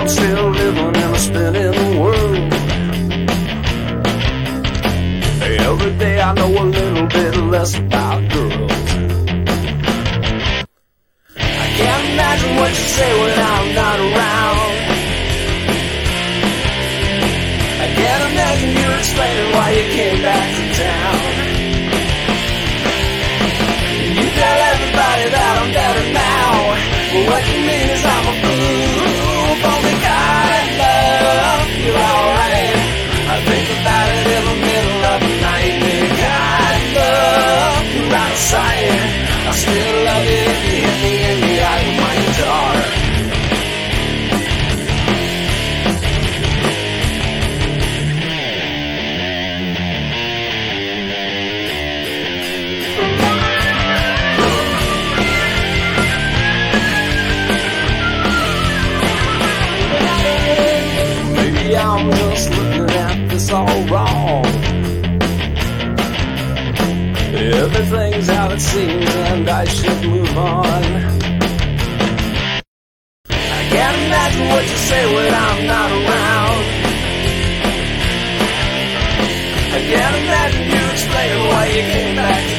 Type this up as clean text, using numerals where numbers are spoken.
I'm still living in a spinning world. Every day I know a little bit less about girls. I can't imagine what you say when I'm not around. I can't imagine you explaining why you came back to town. You tell everybody that I'm better now, but what you mean is I'm a fool for the kind love. You're alright. I think about it in the middle of the night. The kind love, you're out of sight. I still love you if you hit me in the eye with my guitar. I'm just looking at this all wrong. Everything's how it seems and I should move on. I can't imagine what you say when I'm not around. I can't imagine you explaining why you came back.